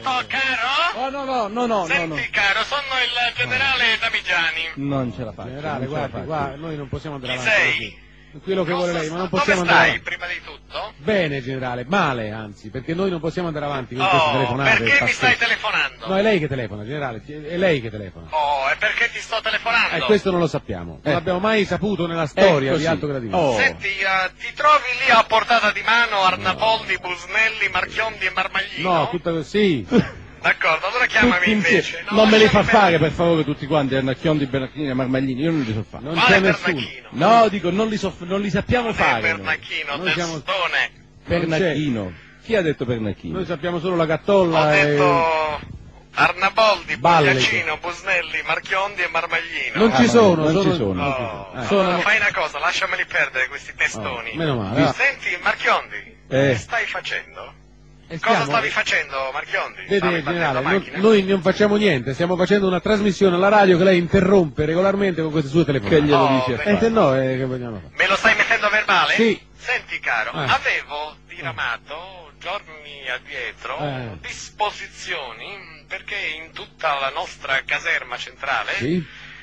Pronto, caro? Oh, no. Senti, caro, sono il generale Damigiani. Non ce la faccio. Generale, guardi, qua noi non possiamo andare Chi avanti sei? così. Quello che vuole lei, ma non Dove possiamo andare stai, avanti. prima di tutto? Bene, generale, male anzi, perché noi non possiamo andare avanti con queste Oh, telefonate. perché mi stai pazzesche. telefonando? No, è lei che telefona, generale, è lei che telefona. Oh, e perché ti sto telefonando? Questo non lo sappiamo, non l'abbiamo mai saputo nella storia Ecco di sì. Alto Gradino. Oh. Senti, ti trovi lì a portata di mano Arnapoldi, Busnelli, Marchiondi e Marmaglino? No, tutta così. D'accordo, allora chiamami Tutti invece. insieme. Non me li fa lasciami fare per favore tutti quanti, Arnacchiondi, Bernacchini e Marmaglini, io non li so fare. Non Quale c'è nessuno. Bernacchino? No, dico, non li sappiamo Non è fare. noi. Bernacchino, Noi siamo- testone. Bernacchino. Chi ha detto Bernacchino? Noi sappiamo solo la Ho Cattolla detto Arnaboldi, Balle. Bugliacino, Busnelli, Marchiondi e Marmaglino. Non ci sono, non ci sono- sono. Oh, Sono- allora fai una cosa, lasciameli perdere questi testoni. Meno male. va. Senti, Marchiondi, che stai facendo? E Cosa stiamo- stavi facendo, Marchiondi? Vede, Stavi battendo generale, macchine? noi non facciamo niente, stiamo facendo una trasmissione alla radio che lei interrompe regolarmente con queste sue telefonate. Che glielo Oh, dici a beh. fare? Se no, che vogliamo fare? Me lo stai mettendo a verbale? Sì. Senti, caro, avevo diramato giorni addietro disposizioni perché in tutta la nostra caserma centrale Sì?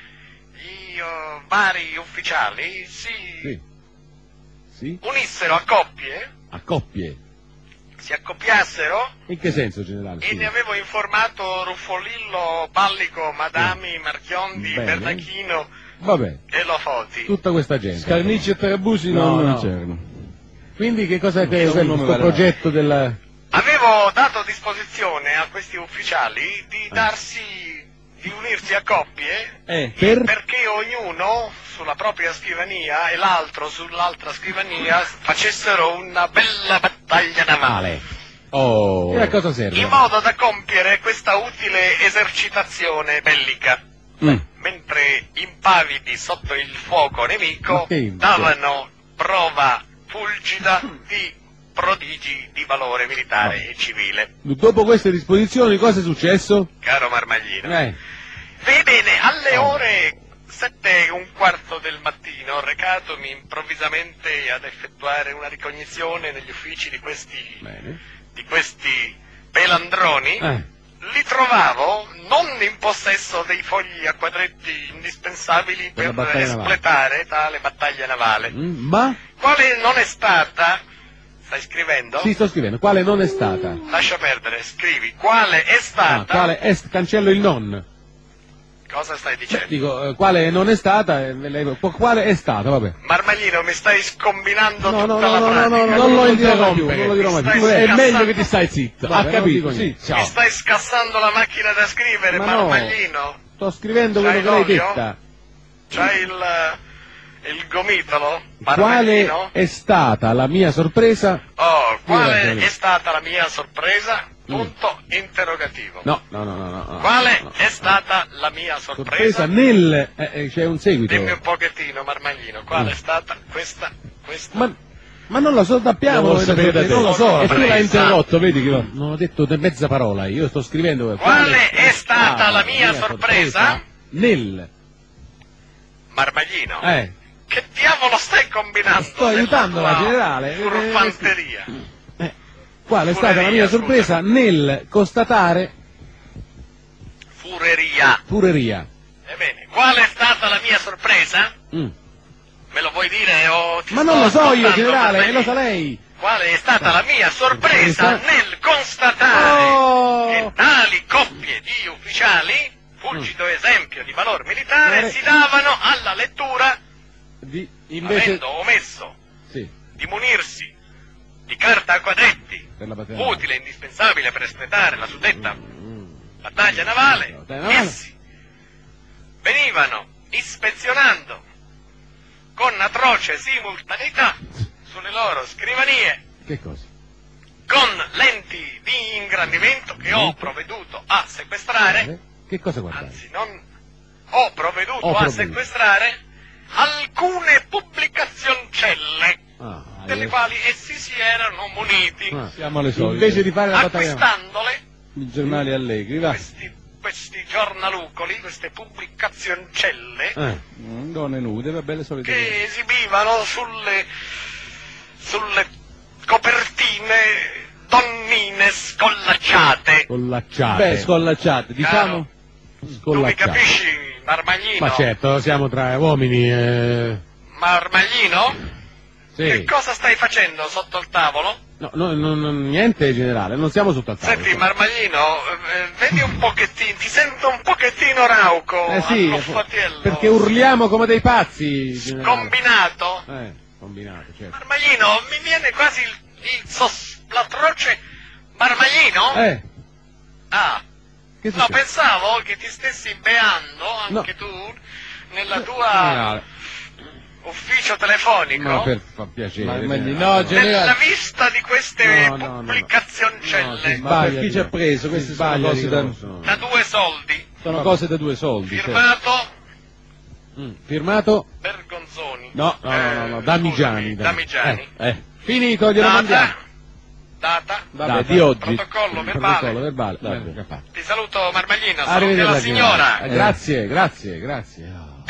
i vari ufficiali Sì. Sì? unissero a coppie, A coppie. si accoppiassero In che senso, generale? e Sì. ne avevo informato Ruffolillo, Ballico, Madami, Marchiondi, Bene. Bernachino Vabbè, e Lofoti. tutta questa gente. Scarnicci e Tarabusi No, non no. c'erano. Quindi che cosa è Nessuno questo me vale progetto del... Avevo dato disposizione a questi ufficiali di unirsi a coppie perché ognuno sulla propria scrivania e l'altro sull'altra scrivania facessero una bella battaglia navale, Oh. E a cosa serve? in modo da compiere questa utile esercitazione bellica. Mentre impavidi sotto il fuoco nemico Ma che- davano prova fulgida di prodigi di valore militare e civile. Dopo queste disposizioni cosa è successo? Caro Marmaglino, Eh, bene, alle ore 7:15 del mattino, recatomi improvvisamente ad effettuare una ricognizione negli uffici di questi bene. pelandroni, li trovavo non in possesso dei fogli a quadretti indispensabili Per la per battaglia navale. espletare tale battaglia navale. Ma? Quale non è stata? Stai scrivendo? Sì, sto scrivendo. Quale non è stata? Lascia perdere, scrivi. Quale è stata? Quale è... Cancello il non. Cosa stai dicendo? Dico, quale non è stata? Quale è stata, vabbè. Marmaglino, mi stai scombinando No, tutta no, la no, no, pratica. no, no, non lo interrompere. Non lo dirò mai più. Stai È scassando- meglio che ti stai zitto. Ha Vabbè, capito, non dico sì, niente. Mi stai scassando la macchina da scrivere, Ma no. Marmaglino. Sto scrivendo quello C'hai che lei l'olio? detta. C'hai il gomitolo? Quale Marmaglino? è stata la mia sorpresa? Oh, quale ragione. è stata la mia sorpresa? Punto interrogativo. No. Quale no. è stata la mia Sorpresa sorpresa? nel... c'è un seguito. Dimmi un pochettino, Marmaglino, qual è stata questa? Ma non lo so, sappiamo. Devo sapere da te. Non lo so. E tu l'hai interrotto, vedi che lo... Non ho detto mezza parola, io sto scrivendo. Quale è stata la mia sorpresa? Nel... Marmaglino, Che che diavolo stai combinando? Sto aiutando la nella tua generale. Furfanteria. Qual è stata la mia Fureria, sorpresa nel constatare Fureria. fureria? Ebbene, qual è stata la mia sorpresa? Me lo vuoi dire o ti Ma sto non lo so io, ascoltando, generale, Marmaglino? lo sa lei. Qual è stata la mia sorpresa Sorpresa? nel constatare Oh! che tali coppie di ufficiali, fulgido esempio di valor militare, si davano alla lettura, Invece... avendo omesso Sì, di munirsi di carta a quadretti, per la battaglia. utile e indispensabile per espletare la suddetta battaglia navale, Battaglia navale. essi venivano ispezionando con atroce simultaneità sulle loro scrivanie Che cosa? con lenti di ingrandimento che ho provveduto a sequestrare, Che cosa guardare? anzi non ho provveduto Ho a provveduto. sequestrare alcune pubblicazioncelle delle io- quali essi si erano muniti, Siamo alle solite. Invece di fare la battaglia... acquistandole I giornali allegri, va. questi giornalucoli, queste pubblicazioncelle Donne nude, va bene, solite. che esibivano sulle copertine donnine donne scollacciate. Scollacciate. Beh, scollacciate, diciamo. Tu mi capisci, Marmaglino? Ma certo, siamo tra uomini. Marmaglino? Sì. Che cosa stai facendo sotto il tavolo? No, niente generale, non siamo sotto al tavolo. Senti, Marmaglino, vedi un pochettino, ti sento un pochettino rauco. Sì, all'uffatiello. perché urliamo come dei pazzi. Combinato? Combinato, certo. Marmaglino, mi viene quasi l'atroce. Marmaglino? Ah. No, pensavo che ti stessi beando anche tu nella tua ufficio telefonico. No, per fa piacere. Nella vista di queste pubblicazioncelle. Ma per chi ci ha preso? Queste sono cose da 2 soldi. Sono cose da 2 soldi. Firmato? Firmato? Bergonzoni. No, Damigiani. Damigiani. Finito, glielo mandiamo. Data? Di oggi. Protocollo verbale. Vabbè. Ti saluto, Marmaglino. Arrivederci, Saluti la signora. Grazie.